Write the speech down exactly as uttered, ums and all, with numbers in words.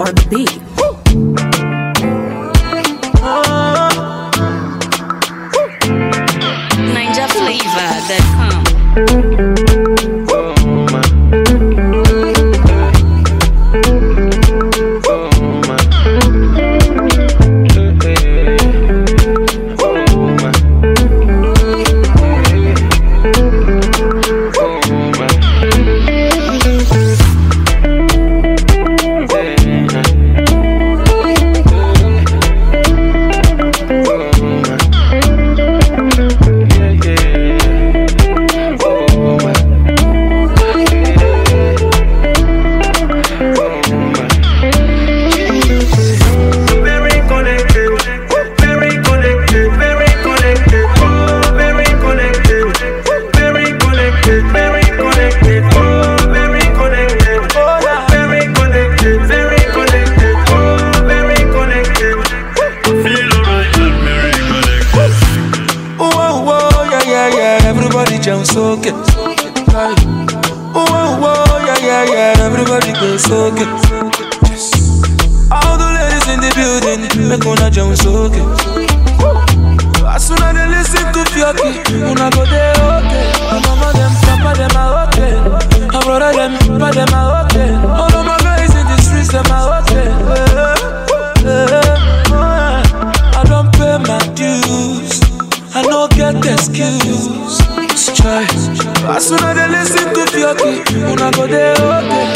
on the beat. Ninja Flavor dot com. Soak it. Oh, oh, oh, yeah, yeah, yeah. Everybody go soak it. All the ladies in the building, make una jump soak it. As soon as they listen to Fioki, una go there, okay. My mama them, papa them are okay. My brother them, papa them are okay. All of my guys in the streets them are okay. Uh, uh, uh, I don't pay my dues. I don't get excuse. Try. As soon as they listen to Fioki, una go there, okay.